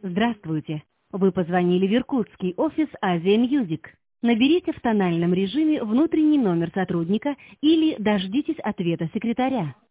Здравствуйте. Вы позвонили в иркутский офис Азия Music. Наберите в тональном режиме внутренний номер сотрудника или дождитесь ответа секретаря.